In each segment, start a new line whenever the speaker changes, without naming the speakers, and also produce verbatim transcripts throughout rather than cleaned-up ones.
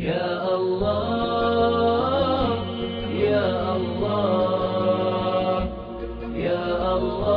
يا الله يا الله يا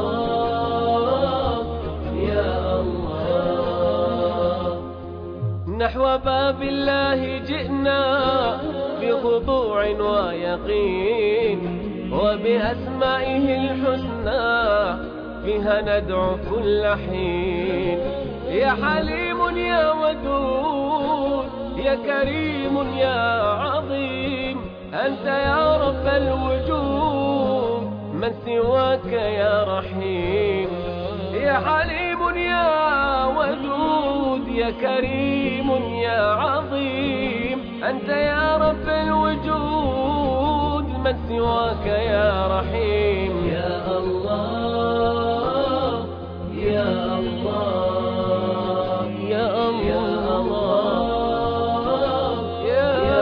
الله يا الله. نحو باب الله جئنا بخضوع ويقين، وبأسمائه الحسنى فيها ندعو كل حين. يا حليم يا ودود يا كريم يا عظيم، أنت يا رب الوجود من سواك يا رحيم. يا حليم يا ودود يا كريم يا عظيم، أنت يا رب الوجود من سواك يا رحيم. يا الله يا الله يا الله يا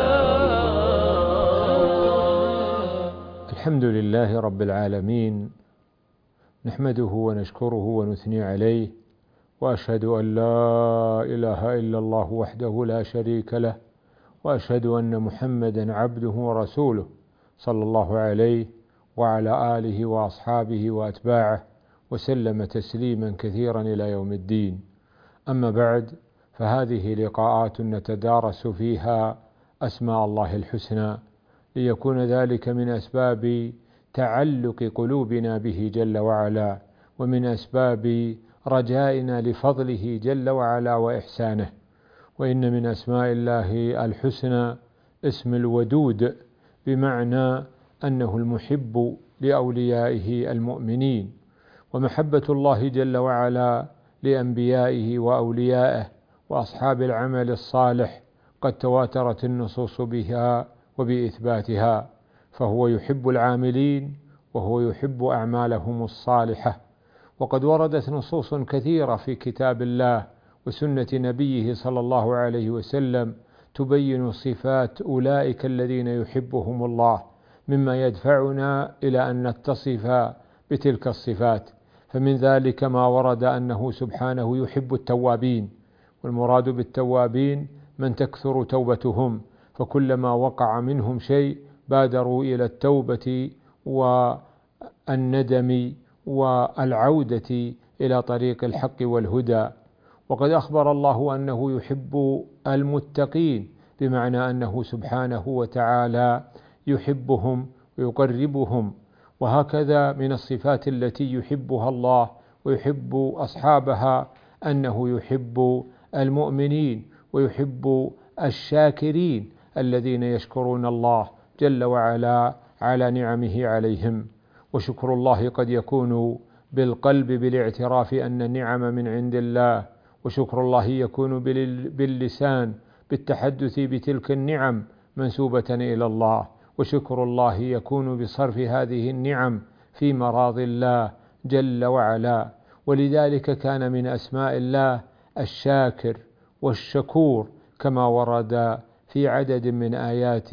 الله.
الحمد لله رب العالمين، نحمده ونشكره ونثني عليه، وأشهد أن لا إله إلا الله وحده لا شريك له، وأشهد أن محمدا عبده ورسوله صلى الله عليه وعلى آله وأصحابه وأتباعه وسلم تسليما كثيرا إلى يوم الدين. أما بعد، فهذه لقاءات نتدارس فيها أسماء الله الحسنى، ليكون ذلك من أسباب تعلق قلوبنا به جل وعلا، ومن أسباب رجائنا لفضله جل وعلا وإحسانه. وإن من أسماء الله الحسنى اسم الودود، بمعنى أنه المحب لأوليائه المؤمنين. ومحبة الله جل وعلا لأنبيائه وأوليائه وأصحاب العمل الصالح قد تواترت النصوص بها وبإثباتها، فهو يحب العاملين وهو يحب أعمالهم الصالحة. وقد وردت نصوص كثيرة في كتاب الله وسنة نبيه صلى الله عليه وسلم تبين صفات أولئك الذين يحبهم الله، مما يدفعنا إلى أن نتصف بتلك الصفات. فمن ذلك ما ورد أنه سبحانه يحب التوابين، والمراد بالتوابين من تكثر توبتهم، فكلما وقع منهم شيء بادروا إلى التوبة والندم والعودة إلى طريق الحق والهدى. وقد أخبر الله أنه يحب المتقين، بمعنى أنه سبحانه وتعالى يحبهم ويقربهم. وهكذا من الصفات التي يحبها الله ويحب أصحابها أنه يحب المؤمنين ويحب الشاكرين الذين يشكرون الله جل وعلا على نعمه عليهم. وشكر الله قد يكون بالقلب بالاعتراف أن النعم من عند الله، وشكر الله يكون باللسان بالتحدث بتلك النعم منسوبة إلى الله، وشكر الله يكون بصرف هذه النعم في مراض الله جل وعلا. ولذلك كان من أسماء الله الشاكر والشكور، كما ورد في عدد من آيات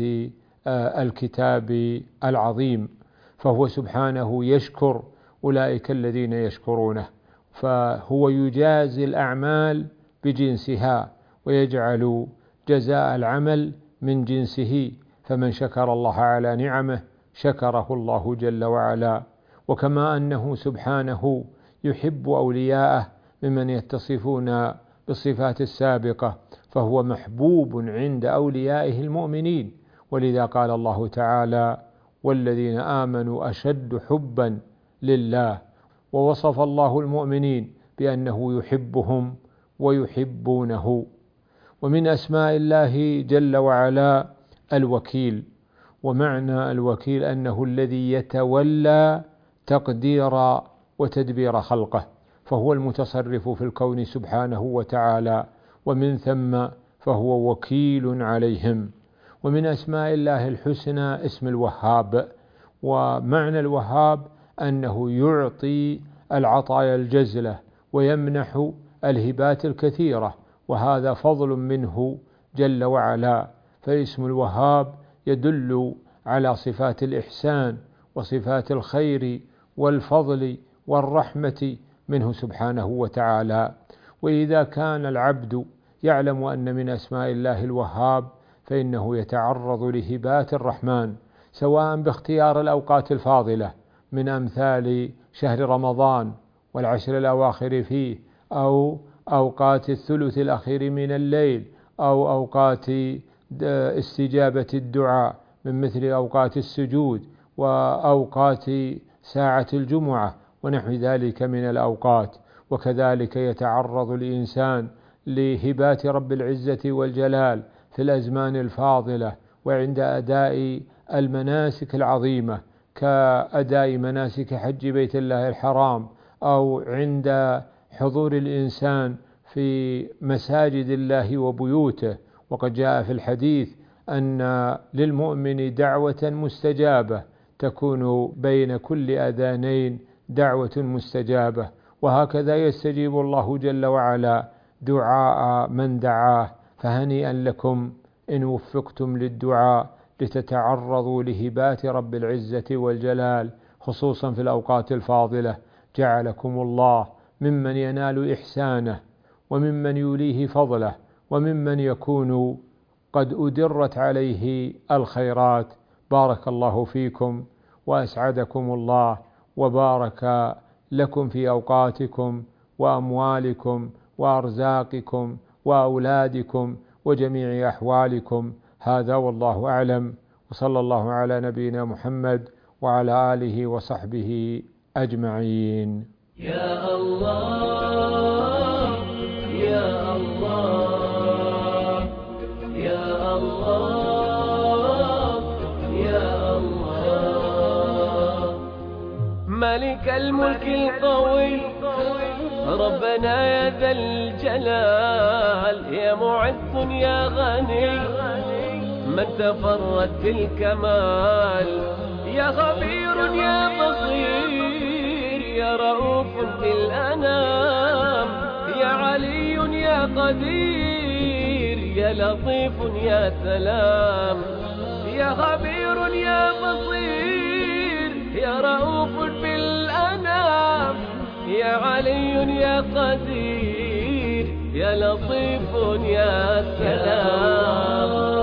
الكتاب العظيم. فهو سبحانه يشكر أولئك الذين يشكرونه، فهو يجازي الأعمال بجنسها ويجعل جزاء العمل من جنسه، فمن شكر الله على نعمه شكره الله جل وعلا. وكما أنه سبحانه يحب أولياءه ممن يتصفون بالصفات السابقة، فهو محبوب عند أوليائه المؤمنين. ولذا قال الله تعالى: والذين آمنوا أشد حبا لله. ووصف الله المؤمنين بأنه يحبهم ويحبونه. ومن أسماء الله جل وعلا الوكيل، ومعنى الوكيل أنه الذي يتولى تقدير وتدبير خلقه، فهو المتصرف في الكون سبحانه وتعالى، ومن ثم فهو وكيل عليهم. ومن أسماء الله الحسنى اسم الوهاب، ومعنى الوهاب أنه يعطي العطايا الجزلة ويمنح الهبات الكثيرة، وهذا فضل منه جل وعلا. فاسم الوهاب يدل على صفات الإحسان وصفات الخير والفضل والرحمة منه سبحانه وتعالى. وإذا كان العبد يعلم أن من أسماء الله الوهاب، فإنه يتعرض لهبات الرحمن، سواء باختيار الأوقات الفاضلة من أمثال شهر رمضان والعشر الأواخر فيه، أو أوقات الثلث الأخير من الليل، أو أوقات استجابة الدعاء من مثل أوقات السجود وأوقات ساعة الجمعة ونحو ذلك من الأوقات. وكذلك يتعرض الإنسان لهبات رب العزة والجلال في الأزمان الفاضلة وعند أداء المناسك العظيمة كأداء مناسك حج بيت الله الحرام، أو عند حضور الإنسان في مساجد الله وبيوته. وقد جاء في الحديث أن للمؤمن دعوة مستجابة تكون بين كل أذانين دعوة مستجابة، وهكذا يستجيب الله جل وعلا دعاء من دعاه. فهنيئا لكم إن وفقتم للدعاء لتتعرضوا لهبات رب العزة والجلال خصوصا في الأوقات الفاضلة. جعلكم الله ممن ينال إحسانه وممن يوليه فضله وممن يكون قد أدرت عليه الخيرات. بارك الله فيكم وأسعدكم الله وبارك لكم في أوقاتكم وأموالكم وأرزاقكم وأولادكم وجميع أحوالكم. هذا والله أعلم، وصلى الله على نبينا محمد وعلى آله وصحبه أجمعين.
يا الله يا الله يا الله يا الله، ملك الملك القوي ربنا يا ذا الجلال، يا معز يا غني من تفرد بالكمال، يا خبير يا بصير يا رؤوف بالأنام، يا علي يا قدير يا لطيف يا سلام، يا خبير يا بصير يا رؤوف بالأنام، يا علي يا قدير يا لطيف يا سلام.